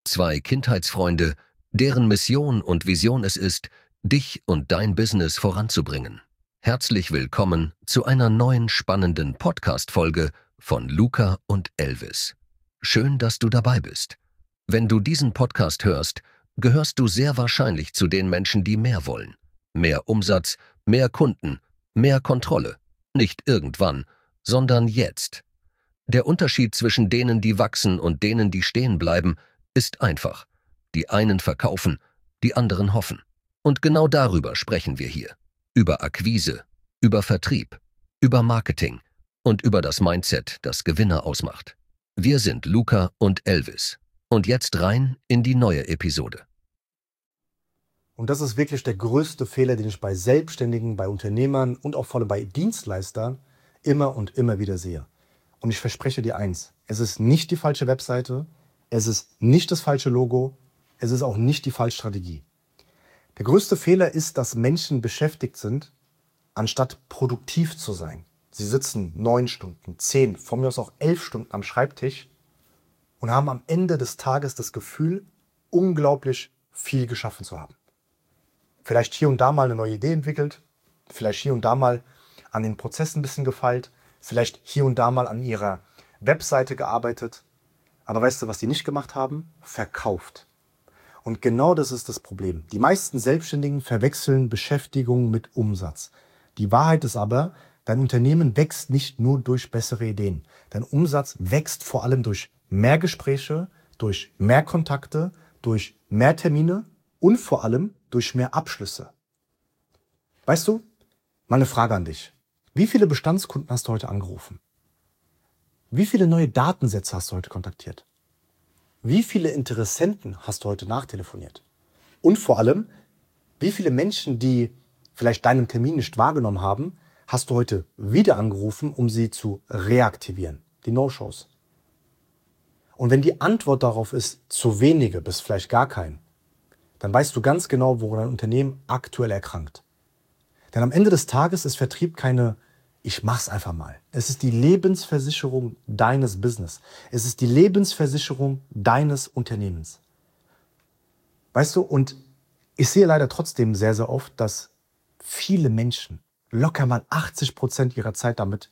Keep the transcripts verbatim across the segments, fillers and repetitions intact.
Zwei Kindheitsfreunde, deren Mission und Vision es ist, dich und dein Business voranzubringen. Herzlich willkommen zu einer neuen spannenden Podcast-Folge von Luca und Elvis. Schön, dass du dabei bist. Wenn du diesen Podcast hörst, gehörst du sehr wahrscheinlich zu den Menschen, die mehr wollen. Mehr Umsatz, mehr Kunden, mehr Kontrolle. Nicht irgendwann, sondern jetzt. Der Unterschied zwischen denen, die wachsen und denen, die stehen bleiben, ist einfach. Die einen verkaufen, die anderen hoffen. Und genau darüber sprechen wir hier. Über Akquise, über Vertrieb, über Marketing und über das Mindset, das Gewinner ausmacht. Wir sind Luca und Elvis. Und jetzt rein in die neue Episode. Und das ist wirklich der größte Fehler, den ich bei Selbstständigen, bei Unternehmern und auch vor allem bei Dienstleistern immer und immer wieder sehe. Und ich verspreche dir eins, es ist nicht die falsche Webseite, es ist nicht das falsche Logo, es ist auch nicht die falsche Strategie. Der größte Fehler ist, dass Menschen beschäftigt sind, anstatt produktiv zu sein. Sie sitzen neun Stunden, zehn, von mir aus auch elf Stunden am Schreibtisch und haben am Ende des Tages das Gefühl, unglaublich viel geschaffen zu haben. Vielleicht hier und da mal eine neue Idee entwickelt, vielleicht hier und da mal an den Prozessen ein bisschen gefeilt, vielleicht hier und da mal an ihrer Webseite gearbeitet. Aber weißt du, was die nicht gemacht haben? Verkauft. Und genau das ist das Problem. Die meisten Selbstständigen verwechseln Beschäftigung mit Umsatz. Die Wahrheit ist aber, dein Unternehmen wächst nicht nur durch bessere Ideen. Dein Umsatz wächst vor allem durch mehr Gespräche, durch mehr Kontakte, durch mehr Termine und vor allem durch mehr Abschlüsse. Weißt du, mal eine Frage an dich. Wie viele Bestandskunden hast du heute angerufen? Wie viele neue Datensätze hast du heute kontaktiert? Wie viele Interessenten hast du heute nachtelefoniert? Und vor allem, wie viele Menschen, die vielleicht deinen Termin nicht wahrgenommen haben, hast du heute wieder angerufen, um sie zu reaktivieren? Die No-Shows. Und wenn die Antwort darauf ist, zu wenige bis vielleicht gar keinen, dann weißt du ganz genau, woran dein Unternehmen aktuell erkrankt. Denn am Ende des Tages ist Vertrieb keine Ich mach's einfach mal. Es ist die Lebensversicherung deines Business. Es ist die Lebensversicherung deines Unternehmens. Weißt du, und ich sehe leider trotzdem sehr, sehr oft, dass viele Menschen locker mal achtzig Prozent ihrer Zeit damit,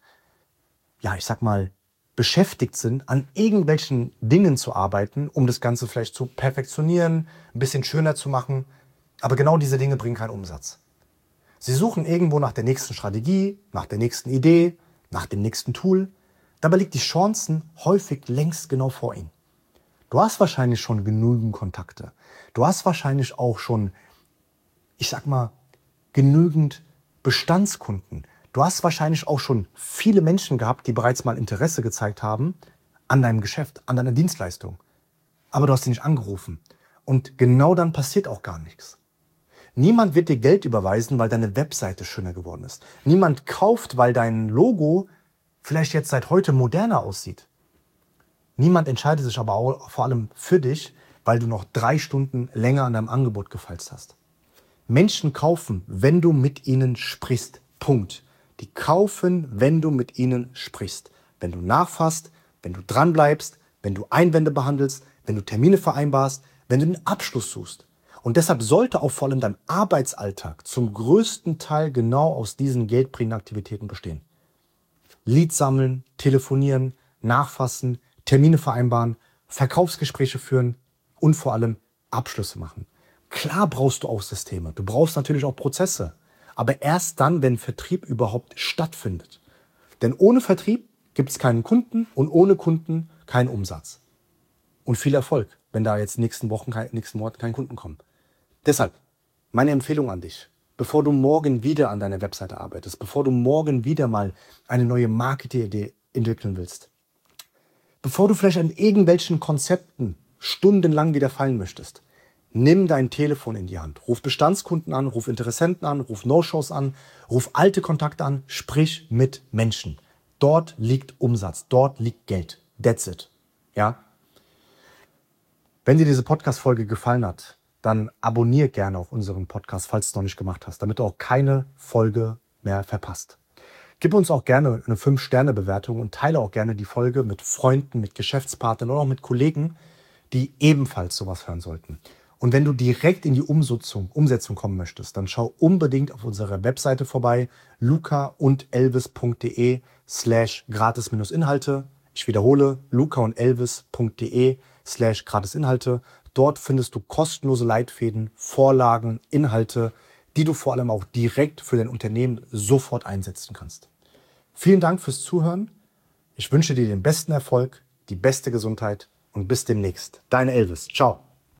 ja, ich sag mal, beschäftigt sind, an irgendwelchen Dingen zu arbeiten, um das Ganze vielleicht zu perfektionieren, ein bisschen schöner zu machen. Aber genau diese Dinge bringen keinen Umsatz. Sie suchen irgendwo nach der nächsten Strategie, nach der nächsten Idee, nach dem nächsten Tool. Dabei liegt die Chancen häufig längst genau vor ihnen. Du hast wahrscheinlich schon genügend Kontakte. Du hast wahrscheinlich auch schon, ich sag mal, genügend Bestandskunden. Du hast wahrscheinlich auch schon viele Menschen gehabt, die bereits mal Interesse gezeigt haben an deinem Geschäft, an deiner Dienstleistung. Aber du hast sie nicht angerufen. Und genau dann passiert auch gar nichts. Niemand wird dir Geld überweisen, weil deine Webseite schöner geworden ist. Niemand kauft, weil dein Logo vielleicht jetzt seit heute moderner aussieht. Niemand entscheidet sich aber auch vor allem für dich, weil du noch drei Stunden länger an deinem Angebot gefeilt hast. Menschen kaufen, wenn du mit ihnen sprichst. Punkt. Die kaufen, wenn du mit ihnen sprichst. Wenn du nachfasst, wenn du dranbleibst, wenn du Einwände behandelst, wenn du Termine vereinbarst, wenn du den Abschluss suchst. Und deshalb sollte auch vor allem dein Arbeitsalltag zum größten Teil genau aus diesen geldbringenden Aktivitäten bestehen. Leads sammeln, telefonieren, nachfassen, Termine vereinbaren, Verkaufsgespräche führen und vor allem Abschlüsse machen. Klar brauchst du auch Systeme, du brauchst natürlich auch Prozesse, aber erst dann, wenn Vertrieb überhaupt stattfindet. Denn ohne Vertrieb gibt es keinen Kunden und ohne Kunden keinen Umsatz. Und viel Erfolg, wenn da jetzt nächsten Wochen, nächsten Monaten keine Kunden kommen. Deshalb, meine Empfehlung an dich, bevor du morgen wieder an deiner Webseite arbeitest, bevor du morgen wieder mal eine neue Marketing-Idee entwickeln willst, bevor du vielleicht an irgendwelchen Konzepten stundenlang wieder fallen möchtest, nimm dein Telefon in die Hand, ruf Bestandskunden an, ruf Interessenten an, ruf No-Shows an, ruf alte Kontakte an, sprich mit Menschen. Dort liegt Umsatz, dort liegt Geld. That's it. Ja? Wenn dir diese Podcast-Folge gefallen hat, dann abonniere gerne auch unseren Podcast, falls du es noch nicht gemacht hast, damit du auch keine Folge mehr verpasst. Gib uns auch gerne eine fünf Sterne Bewertung und teile auch gerne die Folge mit Freunden, mit Geschäftspartnern oder auch mit Kollegen, die ebenfalls sowas hören sollten. Und wenn du direkt in die Umsetzung, Umsetzung kommen möchtest, dann schau unbedingt auf unserer Webseite vorbei, lucaundelvis.de slash gratis-inhalte. Ich wiederhole, lucaundelvis.de slash gratis-inhalte. Dort findest du kostenlose Leitfäden, Vorlagen, Inhalte, die du vor allem auch direkt für dein Unternehmen sofort einsetzen kannst. Vielen Dank fürs Zuhören. Ich wünsche dir den besten Erfolg, die beste Gesundheit und bis demnächst. Dein Elvis. Ciao.